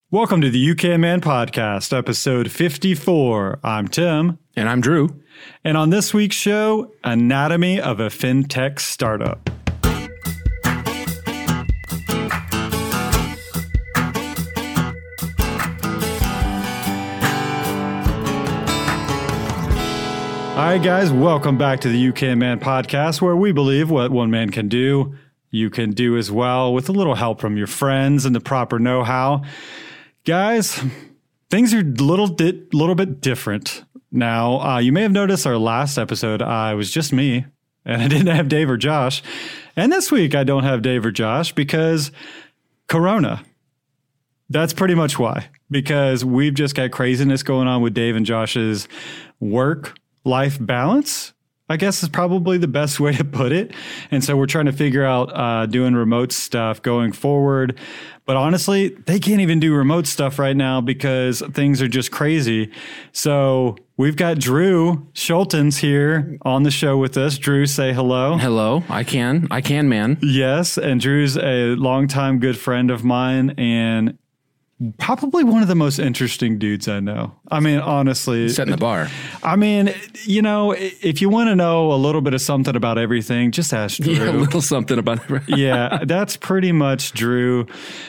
Welcome to the UK Man Podcast, episode 54. I'm Tim. And I'm Drew. And on this week's show, Anatomy of a FinTech Startup. All right, guys, welcome back to the UK Man Podcast, where we believe what one man can do, you can do as well, with a little help from your friends and the proper know-how. Guys, things are a little bit different now. You may have noticed our last episode, I was just me, and I didn't have Dave or Josh. And this week, I don't have Dave or Josh because Corona. That's pretty much why. Because we've just got craziness going on with Dave and Josh's work-life balance, I guess is probably the best way to put it. And so we're trying to figure out doing remote stuff going forward. But honestly, they can't even do remote stuff right now because things are just crazy. So we've got Drew Schultens here on the show with us. Drew, say hello. Hello. I can, man. Yes. And Drew's a longtime good friend of mine and probably one of the most interesting dudes I know. I mean, honestly. Setting the bar. I mean, you know, if you want to know a little bit of something about everything, just ask Drew. Yeah, a little something about everything. Yeah, that's pretty much Drew.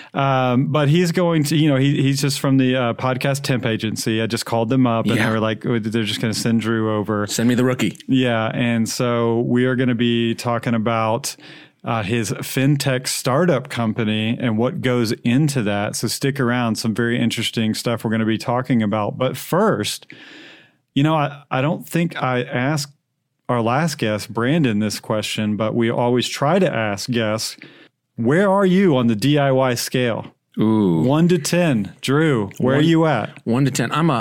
But he's going to, you know, he's just from the podcast temp agency. I just called them up and they were like, they're just going to send Drew over. Send me the rookie. Yeah. And so we are going to be talking about his fintech startup company and what goes into that. So stick around. Some very interesting stuff we're going to be talking about. But first, you know, I don't think I asked our last guest, Brandon, this question, but we always try to ask guests, where are you on the DIY scale? Ooh. 1 to 10. Drew, where are you at? 1 to 10. I'm a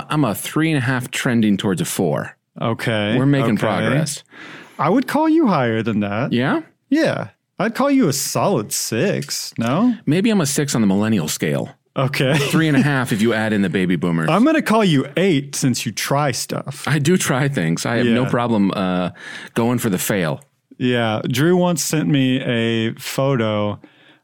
3.5 trending towards a 4. Okay. We're making progress. I would call you higher than that. Yeah? Yeah. I'd call you a solid 6, no? Maybe I'm a 6 on the millennial scale. Okay. 3.5 if you add in the baby boomers. I'm going to call you 8 since you try stuff. I do try things. I have no problem going for the fail. Yeah. Drew once sent me a photo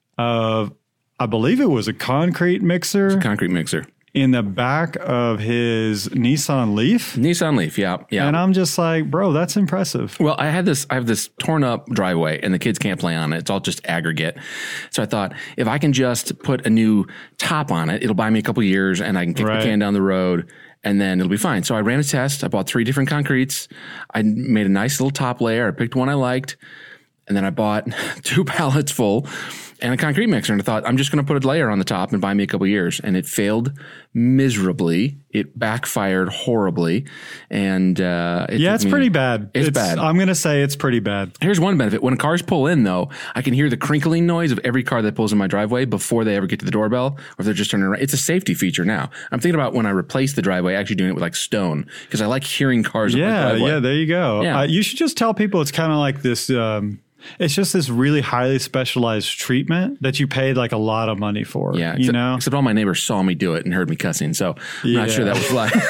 of, I believe it was a concrete mixer. It's a concrete mixer. In the back of his Nissan Leaf. Nissan Leaf, yeah. And I'm just like, bro, that's impressive. Well, I have this torn up driveway and the kids can't play on it. It's all just aggregate. So I thought if I can just put a new top on it, it'll buy me a couple years and I can kick the can down the road and then it'll be fine. So I ran a test. I bought 3 different concretes. I made a nice little top layer. I picked one I liked. And then I bought 2 pallets full and a concrete mixer. And I thought, I'm just going to put a layer on the top and buy me a couple years. And it failed miserably. It backfired horribly. And it's pretty bad. It's bad. I'm going to say it's pretty bad. Here's one benefit. When cars pull in, though, I can hear the crinkling noise of every car that pulls in my driveway before they ever get to the doorbell or if they're just turning around. It's a safety feature now. I'm thinking about when I replace the driveway, actually doing it with like stone because I like hearing cars. Yeah, there you go. Yeah. You should just tell people it's kind of like this... it's just this really highly specialized treatment that you paid like a lot of money for. Yeah, except all my neighbors saw me do it and heard me cussing, so I'm not sure that was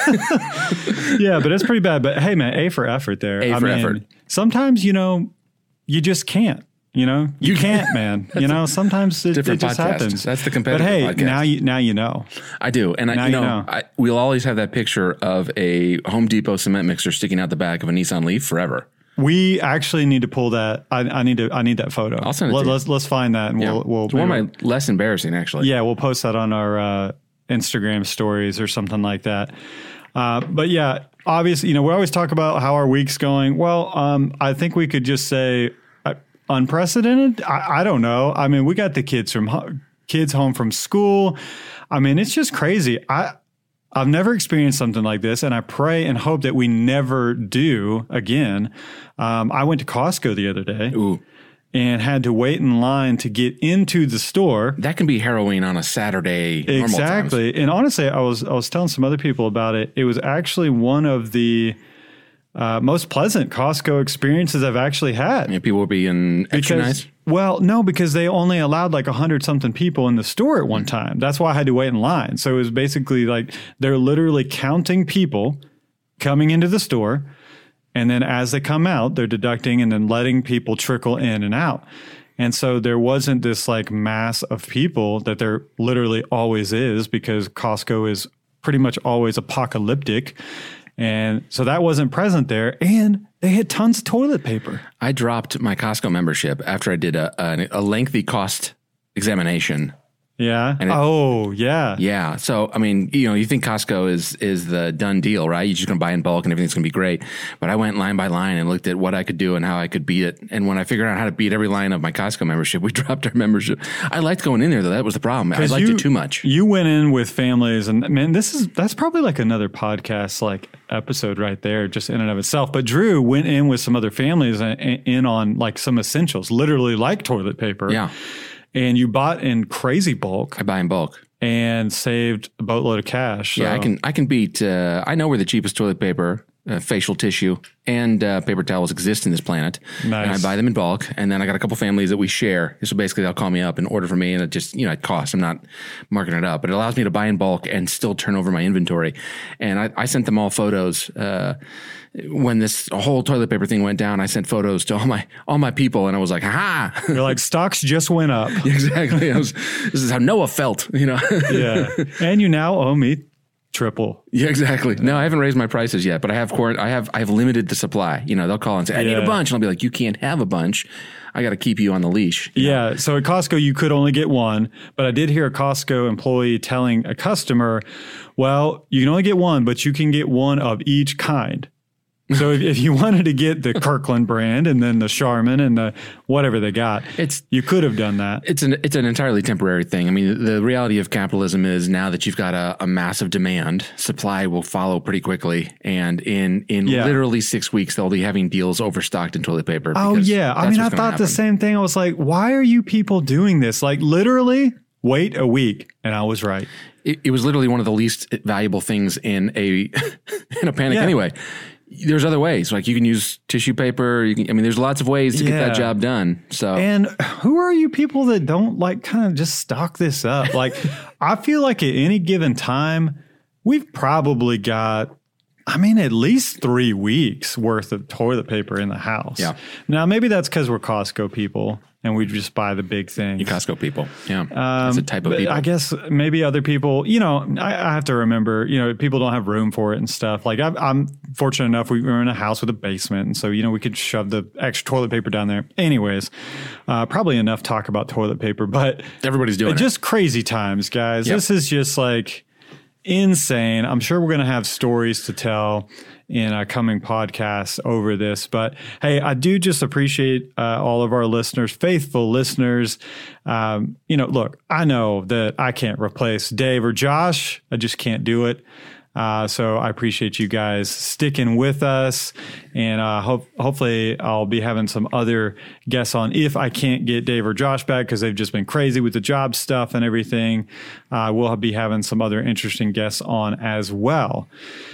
like. Yeah, but it's pretty bad. But hey, man, A for effort there. Effort. Sometimes, you know, you just can't. You know, you can't, man. You know, sometimes it just happens. That's the competitive podcast. But hey, now you know. I do. And we'll always have that picture of a Home Depot cement mixer sticking out the back of a Nissan Leaf forever. We actually need to pull that. I need that photo. I'll send it to you. Let's find that and we'll it's one of my less embarrassing, actually. Yeah, we'll post that on our Instagram stories or something like that. But yeah, obviously, you know, we always talk about how our week's going. Well, I think we could just say unprecedented. I don't know. I mean, we got the kids home from school. I mean, it's just crazy. I've never experienced something like this, and I pray and hope that we never do again. I went to Costco the other day and had to wait in line to get into the store. That can be harrowing on a Saturday. Exactly. And honestly, I was telling some other people about it. It was actually one of the most pleasant Costco experiences I've actually had. Yeah, people were being extra nice. Well, no, because they only allowed like 100-something people in the store at one time. That's why I had to wait in line. So it was basically like they're literally counting people coming into the store. And then as they come out, they're deducting and then letting people trickle in and out. And so there wasn't this like mass of people that there literally always is, because Costco is pretty much always apocalyptic. And so that wasn't present there. And they had tons of toilet paper. I dropped my Costco membership after I did a lengthy cost examination. Yeah. Yeah. Yeah. So, I mean, you think Costco is the done deal, right? You're just going to buy in bulk and everything's going to be great. But I went line by line and looked at what I could do and how I could beat it. And when I figured out how to beat every line of my Costco membership, we dropped our membership. I liked going in there, though. That was the problem. I liked it too much. You went in with families, and man, that's probably like another podcast like episode right there, just in and of itself. But Drew went in with some other families in on like some essentials, literally like toilet paper. Yeah. And you bought in crazy bulk. I buy in bulk. And saved a boatload of cash. So. Yeah, I can beat, I know where the cheapest toilet paper, facial tissue, and paper towels exist in this planet. Nice. And I buy them in bulk. And then I got a couple families that we share. So basically they'll call me up and order for me, and it just, it costs. I'm not marking it up, but it allows me to buy in bulk and still turn over my inventory. And I sent them all photos, when this whole toilet paper thing went down. I sent photos to all my people, and I was like, ha! You're like, stocks just went up. Exactly. This is how Noah felt, Yeah. And you now owe me triple. Yeah, exactly. No, I haven't raised my prices yet, but I have limited the supply. They'll call and say, I need a bunch. And I'll be like, you can't have a bunch. I got to keep you on the leash. Yeah. So at Costco, you could only get one, but I did hear a Costco employee telling a customer, well, you can only get one, but you can get one of each kind. So if you wanted to get the Kirkland brand and then the Charmin and the whatever they got, you could have done that. It's an entirely temporary thing. I mean, the reality of capitalism is now that you've got a massive demand, supply will follow pretty quickly. And in literally 6 weeks, they'll be having deals overstocked in toilet paper. Oh, yeah. I mean, I thought the same thing. I was like, why are you people doing this? Like literally wait a week. And I was right. It was literally one of the least valuable things in a panic anyway. There's other ways, like you can use tissue paper. There's lots of ways to get that job done. So, and who are you people that don't like kind of just stock this up? Like, I feel like at any given time, we've probably got, at least 3 weeks worth of toilet paper in the house. Yeah. Now, maybe that's because we're Costco people and we just buy the big things. You Costco people. Yeah. It's a type of people. I guess maybe other people, I have to remember, people don't have room for it and stuff. Like I'm fortunate enough, we were in a house with a basement. And so, we could shove the extra toilet paper down there. Anyways, probably enough talk about toilet paper, but everybody's doing it. Just crazy times, guys. Yep. This is just like insane. I'm sure we're going to have stories to tell in a coming podcast over this. But hey, I do just appreciate all of our listeners, faithful listeners. Look, I know that I can't replace Dave or Josh. I just can't do it. So I appreciate you guys sticking with us, and hopefully I'll be having some other guests on if I can't get Dave or Josh back, because they've just been crazy with the job stuff and everything. We'll be having some other interesting guests on as well.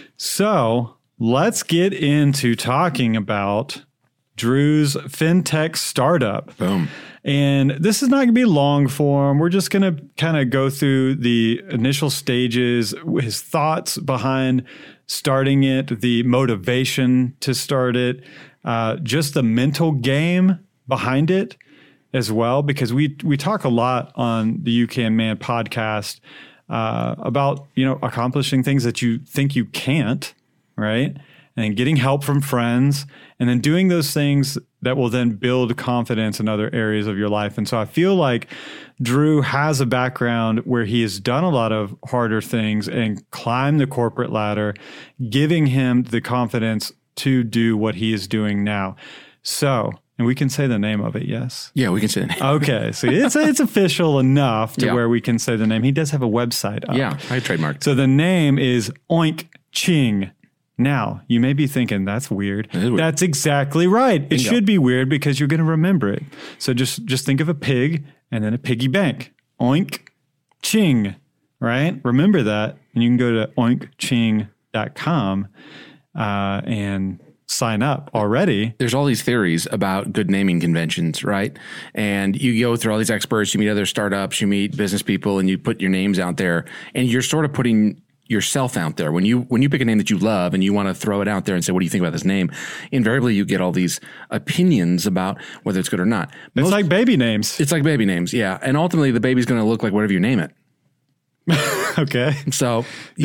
So let's get into talking about Drew's FinTech startup. Boom. And this is not going to be long form. We're just going to kind of go through the initial stages, his thoughts behind starting it, the motivation to start it, just the mental game behind it as well, because we talk a lot on the UK Man podcast about, accomplishing things that you think you can't, right? And then getting help from friends, and then doing those things that will then build confidence in other areas of your life. And so I feel like Drew has a background where he has done a lot of harder things and climbed the corporate ladder, giving him the confidence to do what he is doing now. So, and we can say the name of it, yes? Yeah, we can say the name. Okay, so it's official enough to where we can say the name. He does have a website up. Yeah, I trademarked. So the name is Oink Ching. Now, you may be thinking, that's weird. That's exactly right. It should be weird because you're going to remember it. So just think of a pig and then a piggy bank. Oink Ching, right? Remember that. And you can go to oinkching.com and sign up already. There's all these theories about good naming conventions, right? And you go through all these experts, you meet other startups, you meet business people, and you put your names out there, and you're sort of putting yourself out there. When you pick a name that you love and you want to throw it out there and say, what do you think about this name? Invariably, you get all these opinions about whether it's good or not. It's like baby names. It's like baby names, yeah. And ultimately, the baby's going to look like whatever you name it. Okay. So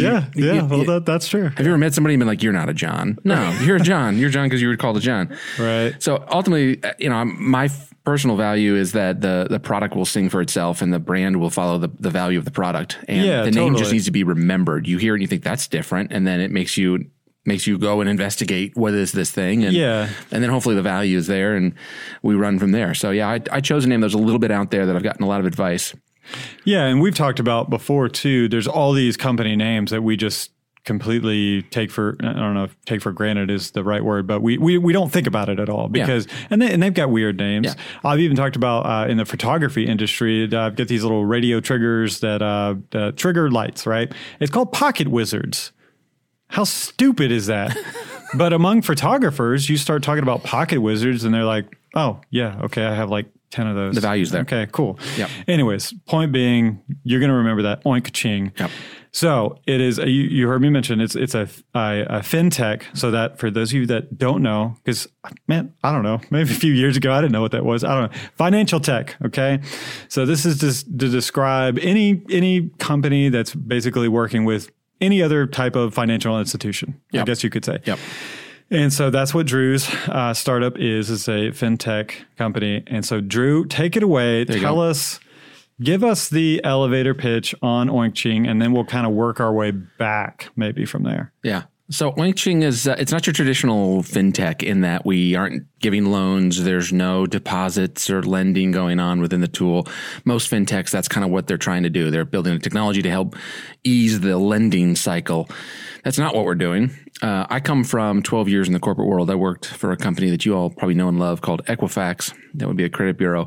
well, that's true. Have you ever met somebody and been like, "You're not a John"? No, you're a John. You're John because you were called a John. Right. So ultimately, my personal value is that the product will sing for itself and the brand will follow the value of the product. And the name just needs to be remembered. You hear it and you think that's different, and then it makes you go and investigate what is this thing, and then hopefully the value is there, and we run from there. So I chose a name that was a little bit out there that I've gotten a lot of advice. Yeah, and we've talked about before too. There's all these company names that we just completely take for, I don't know if take for granted is the right word, but we don't think about it at all because, and they've got weird names. Yeah. I've even talked about in the photography industry, I've got these little radio triggers that trigger lights, right? It's called pocket wizards. How stupid is that? But among photographers, you start talking about pocket wizards and they're like, oh yeah, okay, I have like 10 of those. The value's there. Okay, cool. Yep. Anyways, point being, you're going to remember that Oink-Ching. Yep. So it is, you heard me mention, it's a fintech. So that for those of you that don't know, because man, I don't know, maybe a few years ago, I didn't know what that was. I don't know. Financial tech. Okay. So this is just to describe any company that's basically working with any other type of financial institution. Yep. I guess you could say. Yep. And so that's what Drew's startup is a fintech company. And so Drew, take it away. Tell us, give us the elevator pitch on Oink-Ching, and then we'll kind of work our way back maybe from there. Yeah. So Oink-Ching is, it's not your traditional fintech in that we aren't giving loans. There's no deposits or lending going on within the tool. Most fintechs, that's kind of what they're trying to do. They're building a technology to help ease the lending cycle. That's not what we're doing. I come from 12 years in the corporate world. I worked for a company that you all probably know and love called Equifax. That would be a credit bureau,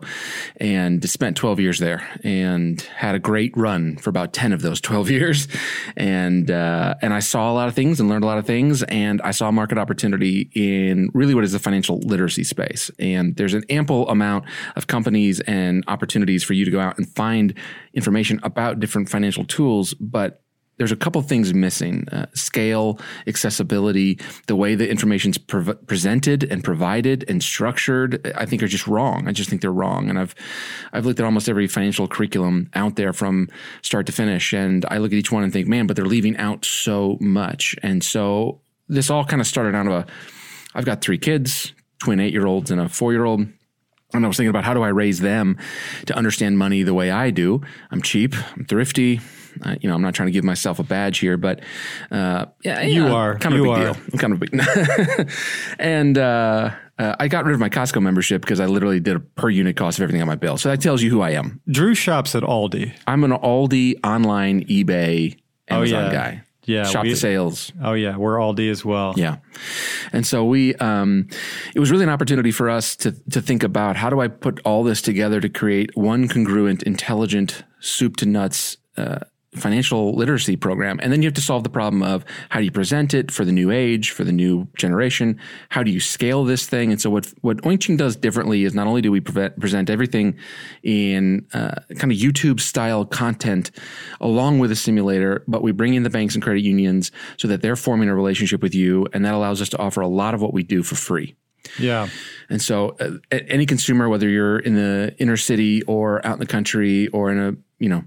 and spent 12 years there and had a great run for about 10 of those 12 years. And I saw a lot of things and learned a lot of things. And I saw a market opportunity in really what is the financial literacy space. And there's an ample amount of companies and opportunities for you to go out and find information about different financial tools. But there's a couple things missing: scale, accessibility, the way the information's presented and provided and structured. I think are just wrong. I just think they're wrong. And I've looked at almost every financial curriculum out there from start to finish, and I look at each one and think, man, but they're leaving out so much. And so this all kind of started out of I've got 3 kids, twin 8-year-olds and a 4-year-old. And I was thinking about how do I raise them to understand money the way I do. I'm cheap, I'm thrifty. I'm not trying to give myself a badge here, but you are kind of a big deal. I'm kind of a big And I got rid of my Costco membership because I literally did a per unit cost of everything on my bill. So that tells you who I am. Drew shops at Aldi. I'm an Aldi, online, eBay, Amazon guy. Yeah. Shop the sales. Oh yeah. We're Aldi as well. Yeah. And so it was really an opportunity for us to think about how do I put all this together to create one congruent, intelligent, soup to nuts, financial literacy program. And then you have to solve the problem of how do you present it for the new age, for the new generation? How do you scale this thing? And so what Oink-Ching does differently is not only do we present everything in kind of YouTube style content along with a simulator, but we bring in the banks and credit unions so that they're forming a relationship with you. And that allows us to offer a lot of what we do for free. Yeah. And so any consumer, whether you're in the inner city or out in the country or in a,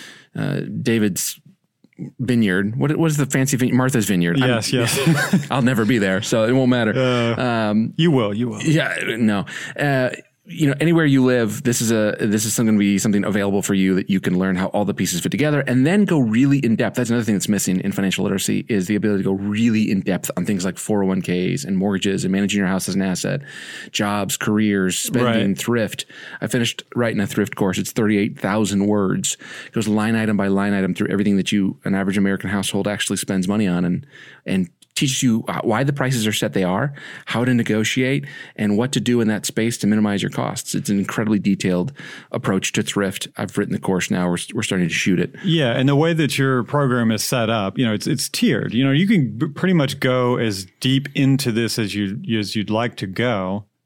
David's Vineyard. What is the fancy vineyard? Martha's Vineyard. Yes. I'll never be there, so it won't matter. You will. Yeah, no. Anywhere you live, this is going to be something available for you that you can learn how all the pieces fit together and then go really in depth. That's another thing that's missing in financial literacy is the ability to go really in depth on things like 401ks and mortgages and managing your house as an asset, jobs, careers, spending, thrift. I finished writing a thrift course. It's 38,000 words. It goes line item by line item through everything that an average American household actually spends money on and teaches you why the prices are set they are, how to negotiate, and what to do in that space to minimize your costs. It's an incredibly detailed approach to thrift. I've written the course now. We're starting to shoot it. Yeah, and the way that your program is set up, it's tiered. You can pretty much go as deep into this as you'd like to go.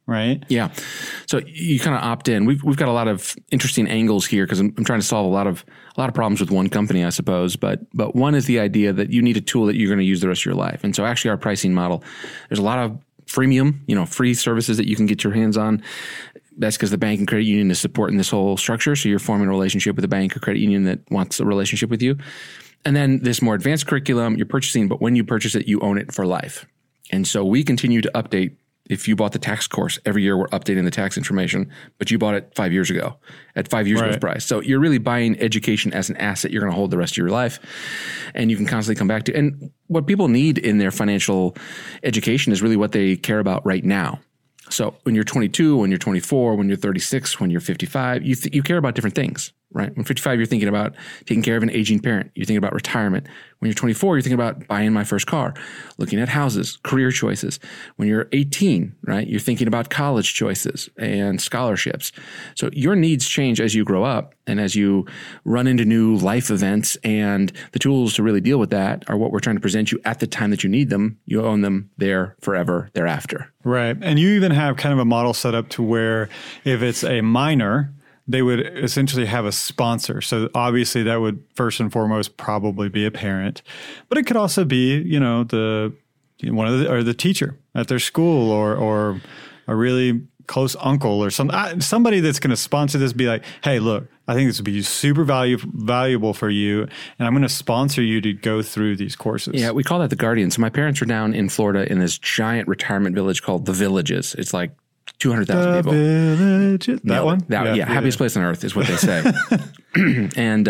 right? Yeah. So you kind of opt in. We've got a lot of interesting angles here because I'm trying to solve a lot of problems with one company, I suppose. But one is the idea that you need a tool that you're going to use the rest of your life. And so actually our pricing model, there's a lot of freemium, free services that you can get your hands on. That's because the bank and credit union is supporting this whole structure. So you're forming a relationship with a bank or credit union that wants a relationship with you. And then this more advanced curriculum you're purchasing, but when you purchase it, you own it for life. And so we continue to update. If you bought the tax course, every year we're updating the tax information, but you bought it 5 years ago at 5 years ago's price. So you're really buying education as an asset you're going to hold the rest of your life, and you can constantly come back to. And what people need in their financial education is really what they care about right now. So when you're 22, when you're 24, when you're 36, when you're 55, you care about different things, right? When 55, you're thinking about taking care of an aging parent. You're thinking about retirement. When you're 24, you're thinking about buying my first car, looking at houses, career choices. When you're 18, right, you're thinking about college choices and scholarships. So your needs change as you grow up and as you run into new life events, and the tools to really deal with that are what we're trying to present you at the time that you need them. You own them there forever thereafter. Right. And you even have kind of a model set up to where if it's a minor, they would essentially have a sponsor. So obviously that would first and foremost probably be a parent, but it could also be, the teacher at their school or a really close uncle or somebody that's going to sponsor this, be like, hey, look, I think this would be super valuable for you, and I'm going to sponsor you to go through these courses. Yeah, we call that the Guardian. So my parents were down in Florida in this giant retirement village called The Villages. It's like 200,000 people. Villages. That one? Yeah, happiest place on earth is what they say. And,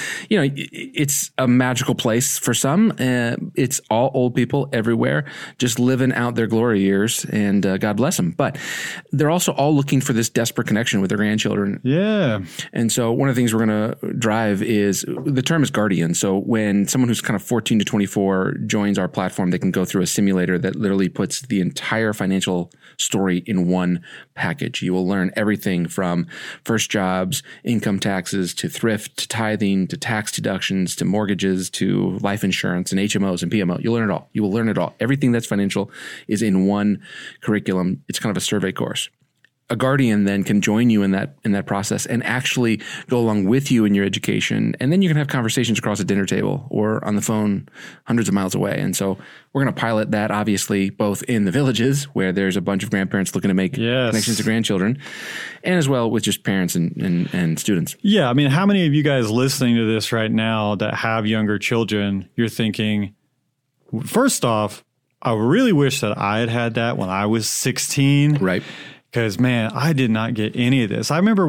it's a magical place for some. It's all old people everywhere just living out their glory years, and God bless them. But they're also all looking for this desperate connection with their grandchildren. Yeah. And so one of the things we're going to drive is the term is Guardian. So when someone who's kind of 14 to 24 joins our platform, they can go through a simulator that literally puts the entire financial story in one package. You will learn everything from first jobs, income taxes, to thrift, to tithing, to tax deductions, to mortgages, to life insurance and HMOs and PMO. You'll learn it all. You will learn it all. Everything that's financial is in one curriculum. It's kind of a survey course. A Guardian then can join you in that process and actually go along with you in your education. And then you can have conversations across a dinner table or on the phone hundreds of miles away. And so we're going to pilot that, obviously, both in the villages where there's a bunch of grandparents looking to make connections to grandchildren, and as well with just parents and students. Yeah. I mean, how many of you guys listening to this right now that have younger children, you're thinking, first off, I really wish that I had that when I was 16. Right. Because, man, I did not get any of this. I remember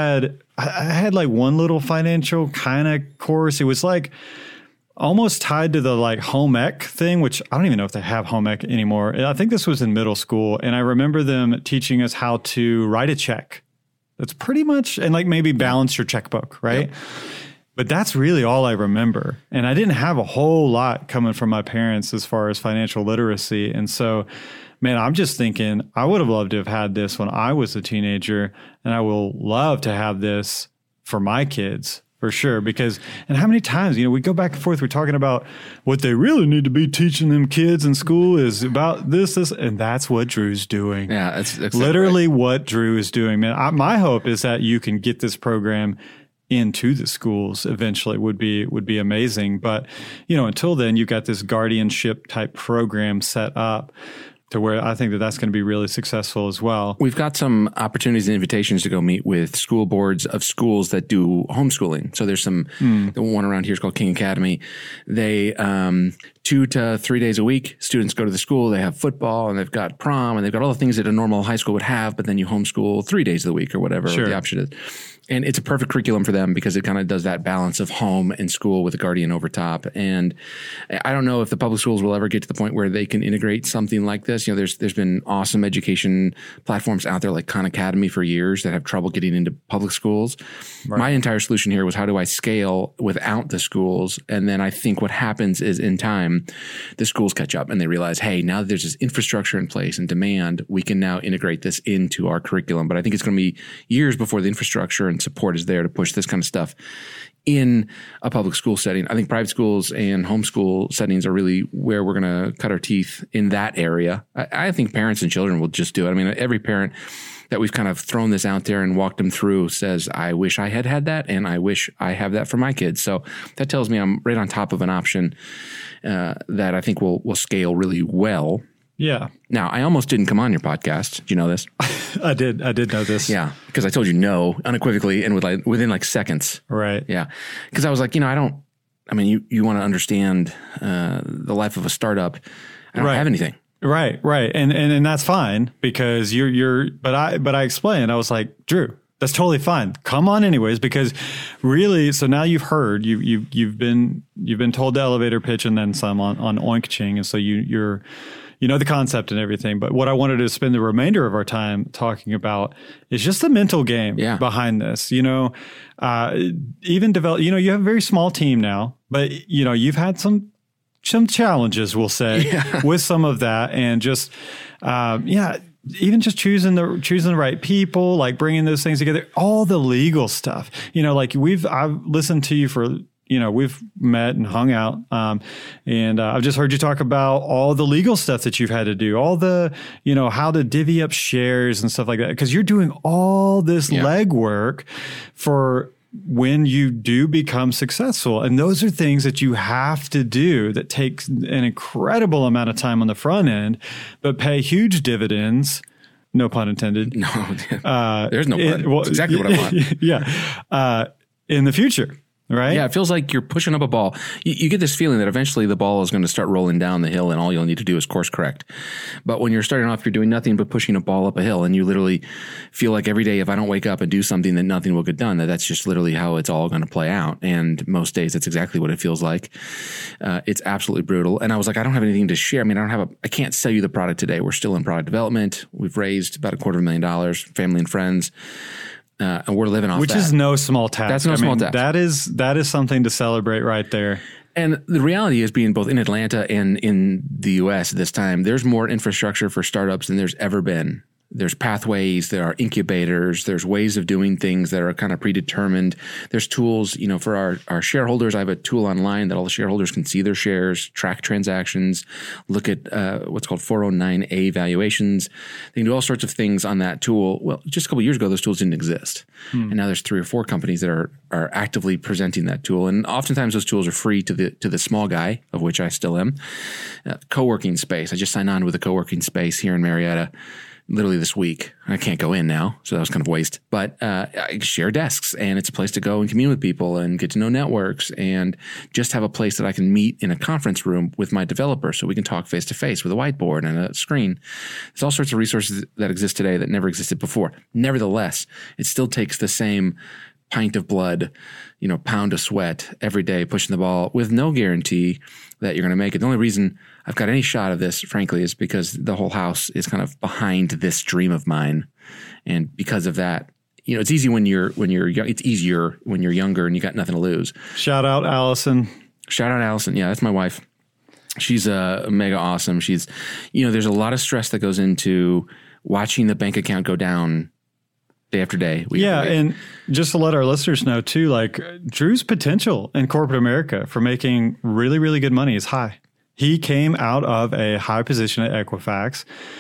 I had like one little financial kind of course. It was like almost tied to the like home ec thing, which I don't even know if they have home ec anymore. I think this was in middle school. And I remember them teaching us how to write a check. That's pretty much, and like maybe balance your checkbook, right? Yep. But that's really all I remember. And I didn't have a whole lot coming from my parents as far as financial literacy. And so, man, I'm just thinking I would have loved to have had this when I was a teenager, and I will love to have this for my kids for sure. Because, and how many times, we go back and forth, we're talking about what they really need to be teaching them kids in school is about this, and that's what Drew's doing. Yeah, that's literally what Drew is doing, man. My hope is that you can get this program into the schools eventually would be amazing. But, until then, you've got this guardianship type program set up to where I think that's going to be really successful as well. We've got some opportunities and invitations to go meet with school boards of schools that do homeschooling. So there's the one around here is called King Academy. They 2 to 3 days a week, students go to the school, they have football and they've got prom and they've got all the things that a normal high school would have, but then you homeschool 3 days of the week or whatever the option is. And it's a perfect curriculum for them because it kind of does that balance of home and school with a guardian over top. And I don't know if the public schools will ever get to the point where they can integrate something like this. There's been awesome education platforms out there like Khan Academy for years that have trouble getting into public schools. Right. My entire solution here was how do I scale without the schools? And then I think what happens is in time, the schools catch up and they realize, hey, now that there's this infrastructure in place and demand, we can now integrate this into our curriculum. But I think it's going to be years before the infrastructure and support is there to push this kind of stuff in a public school setting. I think private schools and homeschool settings are really where we're going to cut our teeth in that area. I think parents and children will just do it. I mean, every parent that we've kind of thrown this out there and walked them through says, I wish I had that, and I wish I have that for my kids. So that tells me I'm right on top of an option that I think will scale really well. Yeah. Now, I almost didn't come on your podcast. Do you know this? I did know this. Yeah, because I told you no unequivocally and within like seconds. Right. Yeah, because I was like, you want to understand the life of a startup. I don't have anything. Right. And that's fine because but I explained, I was like, Drew, that's totally fine. Come on anyways, because really, so now you've heard, you've been told the elevator pitch and then some on Oink-Ching. And so you know the concept and everything. But what I wanted to spend the remainder of our time talking about is just the mental game behind this. Even develop, you have a very small team now, but you've had some challenges, we'll say, with some of that, and just even just choosing the right people, like bringing those things together, all the legal stuff. I've listened to you for. We've met and hung out, and I've just heard you talk about all the legal stuff that you've had to do, all the, how to divvy up shares and stuff like that, because you're doing all this legwork for when you do become successful. And those are things that you have to do that takes an incredible amount of time on the front end, but pay huge dividends. No pun intended. No, there's no pun. Well, exactly what I want. Yeah. In the future. Right? Yeah, it feels like you're pushing up a ball. You get this feeling that eventually the ball is going to start rolling down the hill and all you'll need to do is course correct. But when you're starting off, you're doing nothing but pushing a ball up a hill, and you literally feel like every day if I don't wake up and do something, then nothing will get done. That's just literally how it's all going to play out. And most days that's exactly what it feels like. It's absolutely brutal. And I was like, I don't have anything to share. I mean, I can't sell you the product today. We're still in product development. We've raised about $250,000, family and friends. And we're living off which that. Is no small task. That's no small task. That is something to celebrate right there. And the reality is, being both in Atlanta and in the U.S. at this time, there's more infrastructure for startups than there's ever been. There's pathways, there are incubators, there's ways of doing things that are kind of predetermined. There's tools, for our shareholders. I have a tool online that all the shareholders can see their shares, track transactions, look at what's called 409A valuations. They can do all sorts of things on that tool. Well, just a couple of years ago, those tools didn't exist. And now there's 3 or 4 companies that are actively presenting that tool. And oftentimes those tools are free to the small guy, of which I still am. Co-working space. I just signed on with a co-working space here in Marietta literally this week. I can't go in now, so that was kind of a waste. But I share desks, and it's a place to go and commune with people and get to know networks and just have a place that I can meet in a conference room with my developer so we can talk face-to-face with a whiteboard and a screen. There's all sorts of resources that exist today that never existed before. Nevertheless, it still takes the same pint of blood, pound of sweat every day pushing the ball with no guarantee that you're going to make it. The only reason I've got any shot of this, frankly, is because the whole house is kind of behind this dream of mine. And because of that, it's easy when you're young. It's easier when you're younger and you got nothing to lose. Shout out Allison. Yeah, that's my wife. She's mega awesome. She's, there's a lot of stress that goes into watching the bank account go down day after day. And just to let our listeners know too, like Drew's potential in corporate America for making really, really good money is high. He came out of a high position at Equifax,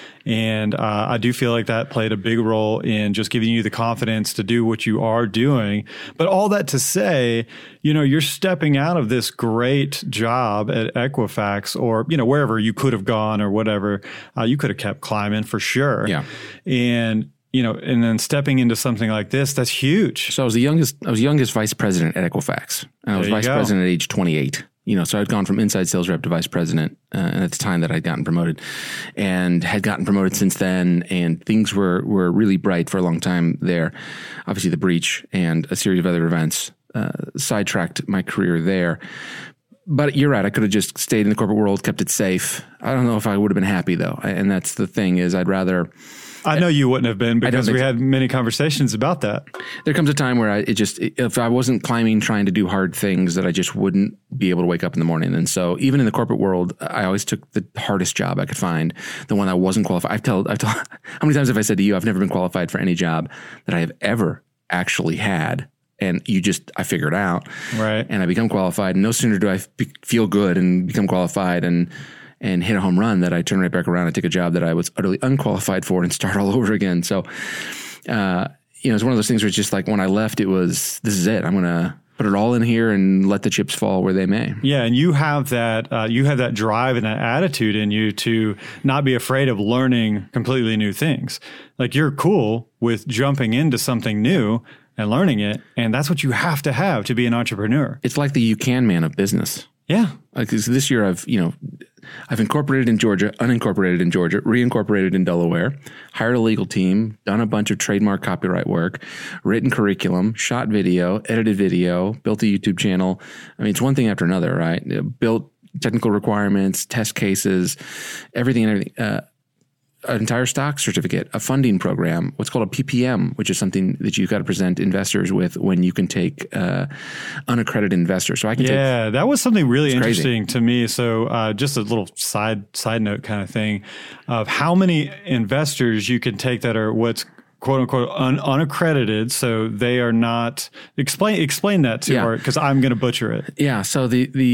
and I do feel like that played a big role in just giving you the confidence to do what you are doing. But all that to say, you're stepping out of this great job at Equifax or, wherever you could have gone or whatever. You could have kept climbing for sure. Yeah. And then stepping into something like this, that's huge. So I was the youngest vice president at Equifax. And I was vice president at age 28. So I'd gone from inside sales rep to vice president at the time that I'd gotten promoted, and had gotten promoted since then. And things were really bright for a long time there. Obviously, the breach and a series of other events sidetracked my career there. But you're right. I could have just stayed in the corporate world, kept it safe. I don't know if I would have been happy though. And that's the thing is I'd rather. I know you wouldn't have been because we had many conversations about that. There comes a time where if I wasn't climbing, trying to do hard things, that I just wouldn't be able to wake up in the morning. And so even in the corporate world, I always took the hardest job I could find, the one I wasn't qualified. I've told, how many times have I said to you, I've never been qualified for any job that I have ever actually had. and I figure it out. Right. And I become qualified. And no sooner do I feel good and become qualified and hit a home run that I turn right back around and take a job that I was utterly unqualified for and start all over again. So, it's one of those things where it's just like when I left, this is it. I'm going to put it all in here and let the chips fall where they may. Yeah. And you have that drive and that attitude in you to not be afraid of learning completely new things. Like you're cool with jumping into something new and learning it. And that's what you have to be an entrepreneur. It's like the you can man of business. Yeah. Like this year I've incorporated in Georgia, unincorporated in Georgia, reincorporated in Delaware, hired a legal team, done a bunch of trademark copyright work, written curriculum, shot video, edited video, built a YouTube channel. I mean, it's one thing after another, right? Built technical requirements, test cases, everything. An entire stock certificate, a funding program, what's called a PPM, which is something that you've got to present investors with when you can take unaccredited investors. So I can that was something really interesting to me. So just a little side note kind of thing of how many investors you can take that are what's quote unquote unaccredited. So they are not explain that to her because I'm going to butcher it. Yeah. So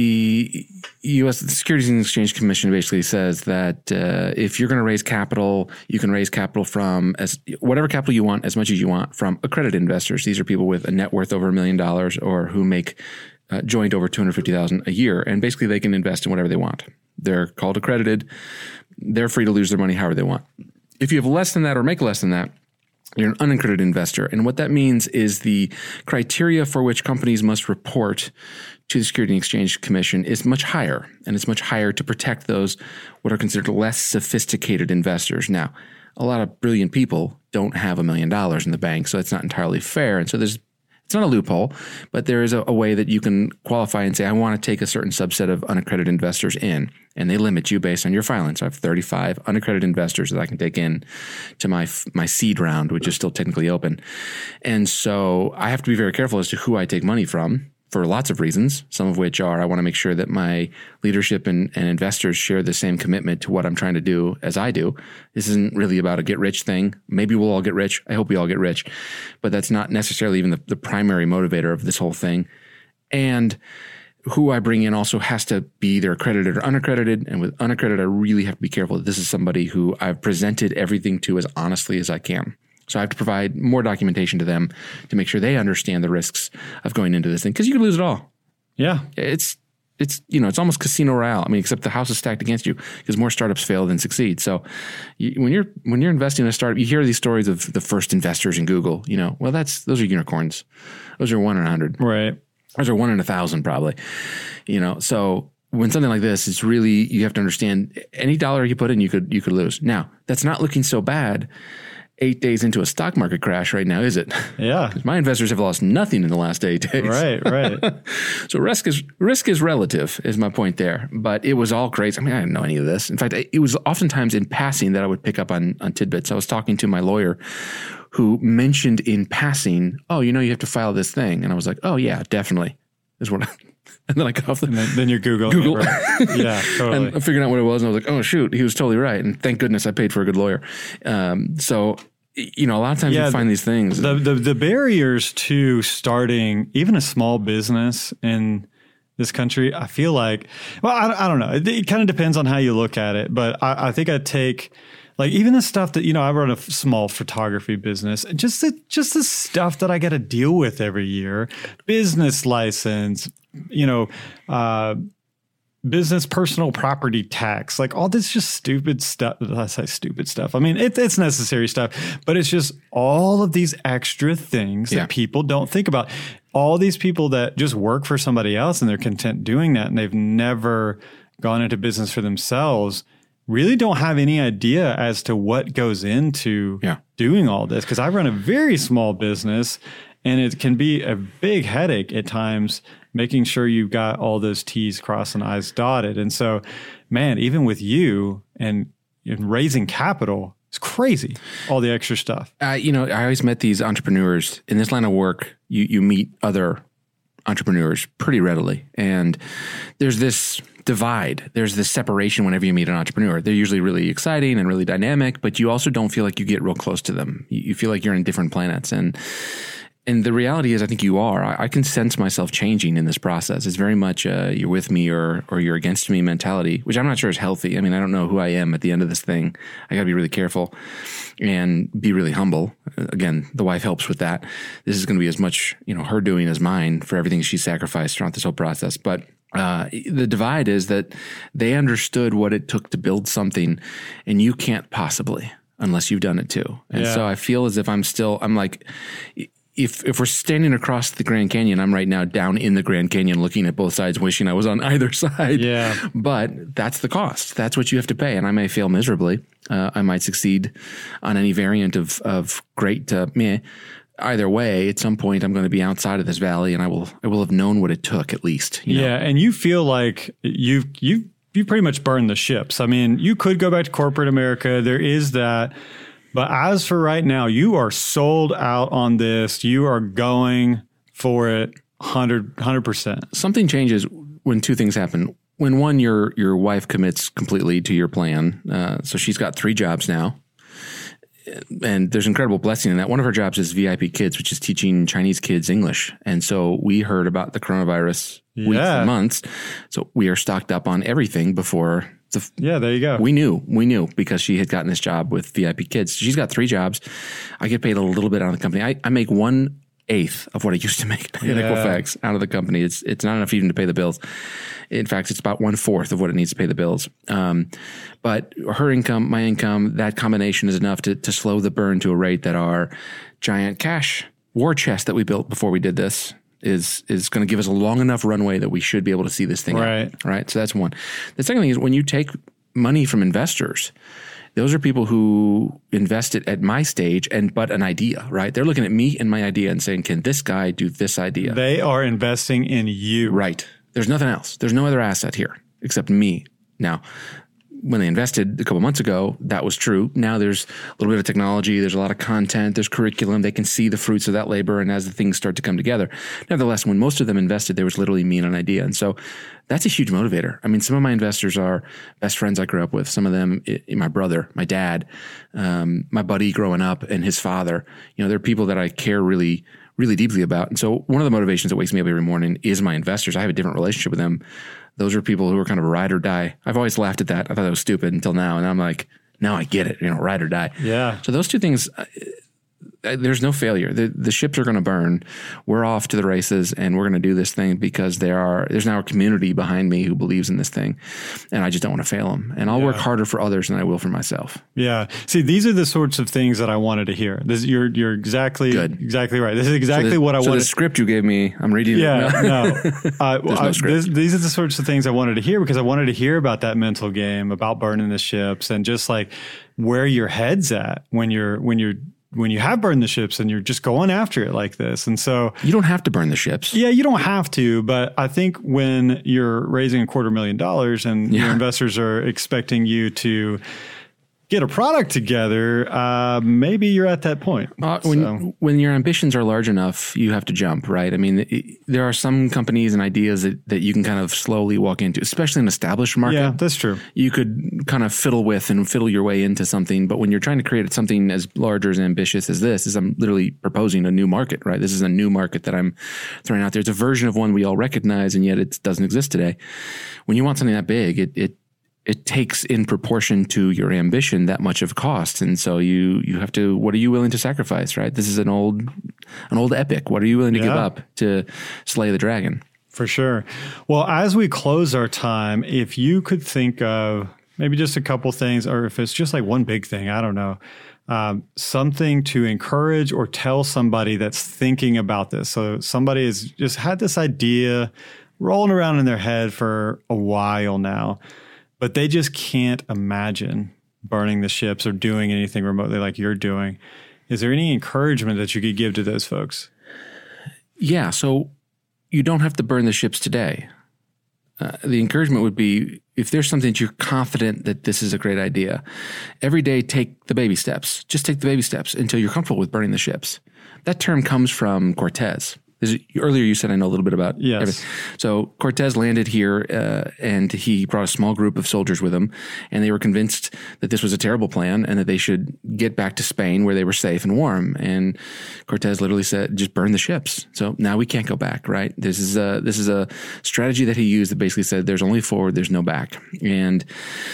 the U.S. Securities and Exchange Commission basically says that if you're going to raise capital, you can raise capital from whatever capital you want, as much as you want from accredited investors. These are people with a net worth over $1 million or who make joint over $250,000 a year. And basically they can invest in whatever they want. They're called accredited. They're free to lose their money however they want. If you have less than that or make less than that, you're an unaccredited investor. And what that means is the criteria for which companies must report to the Securities and Exchange Commission is much higher. And it's much higher to protect those what are considered less sophisticated investors. Now, a lot of brilliant people don't have $1 million in the bank, so it's not entirely fair. And so it's not a loophole, but there is a way that you can qualify and say, I want to take a certain subset of unaccredited investors in, and they limit you based on your filing. So I have 35 unaccredited investors that I can take in to my seed round, which is still technically open. And so I have to be very careful as to who I take money from for lots of reasons, some of which are I want to make sure that my leadership and investors share the same commitment to what I'm trying to do as I do. This isn't really about a get rich thing. Maybe we'll all get rich. I hope we all get rich. But that's not necessarily even the primary motivator of this whole thing. And who I bring in also has to be either accredited or unaccredited. And with unaccredited, I really have to be careful that this is somebody who I've presented everything to as honestly as I can. So I have to provide more documentation to them to make sure they understand the risks of going into this thing, because you could lose it all. Yeah. It's almost Casino Royale. I mean, except the house is stacked against you because more startups fail than succeed. So when you're investing in a startup, you hear these stories of the first investors in Google, well, those are unicorns. Those are 1 in 100. Right. Those are 1 in 1,000 probably, so when something like this, it's really, you have to understand any dollar you put in, you could lose. Now, that's not looking so bad 8 days into a stock market crash right now, is it? Yeah. My investors have lost nothing in the last 8 days. Right. So risk is relative is my point there, but it was all crazy. I mean, I didn't know any of this. In fact, it was oftentimes in passing that I would pick up on tidbits. I was talking to my lawyer who mentioned in passing, oh, you have to file this thing. And I was like, oh yeah, definitely is what and then I got off then you're Google. Right. Yeah, totally. And I figured out what it was, and I was like, oh shoot, he was totally right. And thank goodness I paid for a good lawyer. So a lot of times you find these things. The barriers to starting even a small business in this country, I feel like, well, I don't know. It kind of depends on how you look at it. But I think I take, like, even the stuff that, I run a small photography business, just the stuff that I got to deal with every year, business license, business personal property tax, like all this just stupid stuff. I say stupid stuff. I mean, it's necessary stuff, but it's just all of these extra things that people don't think about. All these people that just work for somebody else and they're content doing that, and they've never gone into business for themselves, really don't have any idea as to what goes into doing all this. Because I run a very small business, and it can be a big headache at times making sure you've got all those T's crossed and I's dotted. And so, man, even with you and raising capital, it's crazy, all the extra stuff. I always met these entrepreneurs in this line of work. You meet other entrepreneurs pretty readily. And there's this divide. There's this separation whenever you meet an entrepreneur. They're usually really exciting and really dynamic, but you also don't feel like you get real close to them. You feel like you're in different planets. And And the reality is, I think you are. I can sense myself changing in this process. It's very much you're with me or you're against me mentality, which I'm not sure is healthy. I mean, I don't know who I am at the end of this thing. I got to be really careful and be really humble. Again, the wife helps with that. This is going to be as much, her doing as mine for everything she sacrificed throughout this whole process. But the divide is that they understood what it took to build something, and you can't possibly unless you've done it too. And so I feel as if I'm like, if we're standing across the Grand Canyon, I'm right now down in the Grand Canyon looking at both sides, wishing I was on either side. Yeah. But that's the cost. That's what you have to pay. And I may fail miserably. I might succeed on any variant of great to meh. Either way, at some point, I'm going to be outside of this valley, and I will have known what it took at least. Yeah. And you feel like you pretty much burned the ships. I mean, you could go back to corporate America. There is that. But as for right now, you are sold out on this. You are going for it 100%. Something changes when two things happen. When one, your wife commits completely to your plan. So she's got 3 jobs now. And there's incredible blessing in that. One of her jobs is VIP Kids, which is teaching Chinese kids English. And so we heard about the coronavirus weeks and months. So we are stocked up on everything before there you go. We knew because she had gotten this job with VIP Kids. She's got 3 jobs. I get paid a little bit out of the company. I make 1/8 of what I used to make at Equifax out of the company. It's not enough even to pay the bills. In fact, it's about 1/4 of what it needs to pay the bills. But her income, my income, that combination is enough to slow the burn to a rate that our giant cash war chest that we built before we did this is going to give us a long enough runway that we should be able to see this thing out. Right. So that's one. The second thing is when you take money from investors, those are people who invested at my stage but an idea, right? They're looking at me and my idea and saying, can this guy do this idea? They are investing in you. Right. There's nothing else. There's no other asset here except me. Now, when they invested a couple months ago, that was true. Now there's a little bit of technology. There's a lot of content. There's curriculum. They can see the fruits of that labor. And as the things start to come together, nevertheless, when most of them invested, there was literally me and an idea. And so that's a huge motivator. I mean, some of my investors are best friends I grew up with. Some of them, my brother, my dad, my buddy growing up, and his father. They're people that I care really, really deeply about. And so one of the motivations that wakes me up every morning is my investors. I have a different relationship with them. Those are people who are kind of ride or die. I've always laughed at that. I thought that was stupid until now. And I'm like, now I get it, ride or die. Yeah. So those two things, there's no failure. The ships are going to burn. We're off to the races, and we're going to do this thing because there's now a community behind me who believes in this thing, and I just don't want to fail them. And I'll work harder for others than I will for myself. Yeah. See, these are the sorts of things that I wanted to hear. You're exactly right. This is exactly what I wanted. So the script you gave me, I'm reading it. No script. These are the sorts of things I wanted to hear because I wanted to hear about that mental game, about burning the ships, and just like where your head's at when you have burned the ships and you're just going after it like this. And so you don't have to burn the ships. Yeah, you don't have to. But I think when you're raising $250,000 and your investors are expecting you to get a product together, maybe you're at that point. When your ambitions are large enough, you have to jump, right? I mean, there are some companies and ideas that you can kind of slowly walk into, especially in an established market. Yeah, that's true. You could kind of fiddle your way into something. But when you're trying to create something as large or as ambitious as this, I'm literally proposing a new market, right? This is a new market that I'm throwing out there. It's a version of one we all recognize, and yet it doesn't exist today. When you want something that big, it takes in proportion to your ambition that much of cost. And so you have to, what are you willing to sacrifice, right? This is an old epic. What are you willing to give up to slay the dragon? For sure. Well, as we close our time, if you could think of maybe just a couple things, or if it's just like one big thing, I don't know, something to encourage or tell somebody that's thinking about this. So somebody has just had this idea rolling around in their head for a while now, but they just can't imagine burning the ships or doing anything remotely like you're doing. Is there any encouragement that you could give to those folks? Yeah, so you don't have to burn the ships today. The encouragement would be, if there's something that you're confident that this is a great idea, every day take the baby steps. Just take the baby steps until you're comfortable with burning the ships. That term comes from Cortez. Earlier you said I know a little bit about everything. So Cortez landed here and he brought a small group of soldiers with him, and they were convinced that this was a terrible plan and that they should get back to Spain where they were safe and warm. And Cortez literally said, just burn the ships. So now we can't go back, right? This is a strategy that he used that basically said there's only forward, there's no back. And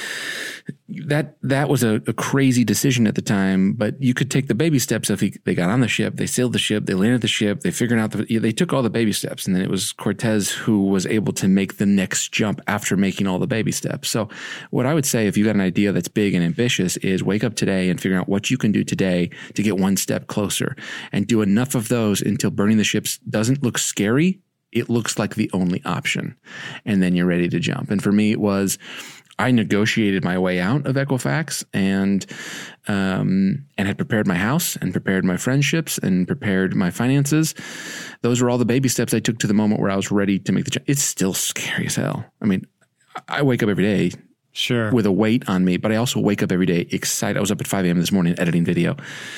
that was a crazy decision at the time, but you could take the baby steps. If they got on the ship, they sailed the ship, they landed the ship, they figured out they took all the baby steps, and then it was Cortez who was able to make the next jump after making all the baby steps. So what I would say, if you got an idea that's big and ambitious, is wake up today and figure out what you can do today to get one step closer, and do enough of those until burning the ships doesn't look scary. It looks like the only option, and then you're ready to jump. And for me, it was, I negotiated my way out of Equifax and had prepared my house and prepared my friendships and prepared my finances. Those were all the baby steps I took to the moment where I was ready to make the jump. It's still scary as hell. I mean, I wake up every day with a weight on me, but I also wake up every day excited. I was up at 5 a.m. this morning editing video.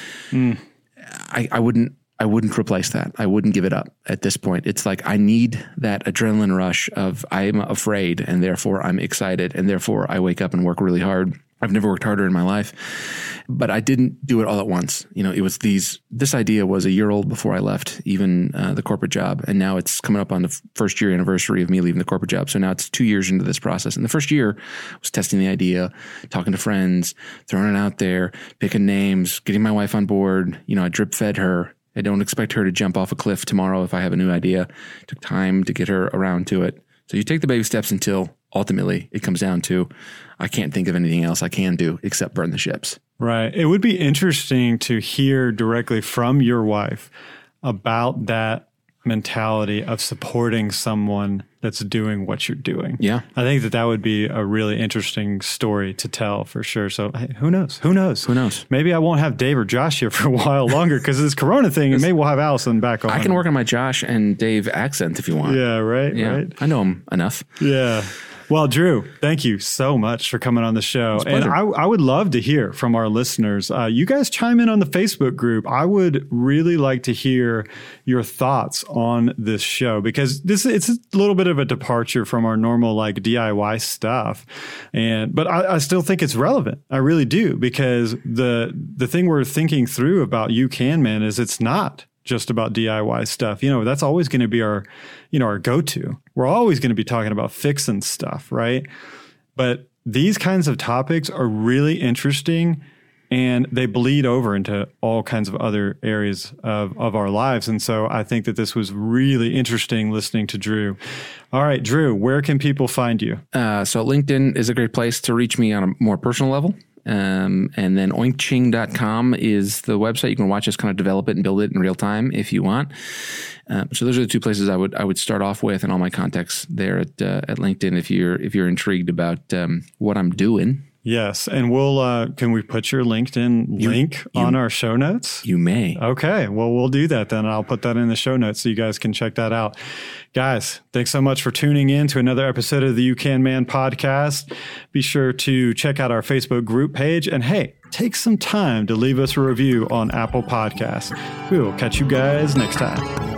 I wouldn't replace that. I wouldn't give it up at this point. It's like I need that adrenaline rush of I'm afraid and therefore I'm excited and therefore I wake up and work really hard. I've never worked harder in my life, but I didn't do it all at once. You know, it was this idea was a year old before I left even the corporate job. And now it's coming up on the first year anniversary of me leaving the corporate job. So now it's 2 years into this process. And the first year was testing the idea, talking to friends, throwing it out there, picking names, getting my wife on board. You know, I drip fed her. I don't expect her to jump off a cliff tomorrow if I have a new idea. It took time to get her around to it. So you take the baby steps until ultimately it comes down to, I can't think of anything else I can do except burn the ships. Right. It would be interesting to hear directly from your wife about that mentality of supporting someone that's doing what you're doing. Yeah. I think that would be a really interesting story to tell for sure. So hey, who knows? Who knows? Who knows? Maybe I won't have Dave or Josh here for a while longer because of this Corona thing, and maybe we'll have Allison back on. I can work on my Josh and Dave accent if you want. Yeah, right. Yeah, right. I know them enough. Yeah. Well, Drew, thank you so much for coming on the show. And I would love to hear from our listeners. You guys chime in on the Facebook group. I would really like to hear your thoughts on this show because it's a little bit of a departure from our normal like DIY stuff. But I still think it's relevant. I really do, because the thing we're thinking through about You Can Man is it's not just about DIY stuff. You know, that's always going to be our go-to. We're always going to be talking about fixing stuff, right? But these kinds of topics are really interesting, and they bleed over into all kinds of other areas of our lives. And so I think that this was really interesting listening to Drew. All right, Drew, where can people find you? So LinkedIn is a great place to reach me on a more personal level. And then oinkching.com is the website. You can watch us kind of develop it and build it in real time if you want. So those are the two places I would start off with, and all my contacts there at LinkedIn if you're intrigued about what I'm doing. Yes. And we'll, can we put your LinkedIn link on our show notes? You may. Okay. Well, we'll do that then. I'll put that in the show notes so you guys can check that out. Guys, thanks so much for tuning in to another episode of the You Can Man podcast. Be sure to check out our Facebook group page, and hey, take some time to leave us a review on Apple Podcasts. We will catch you guys next time.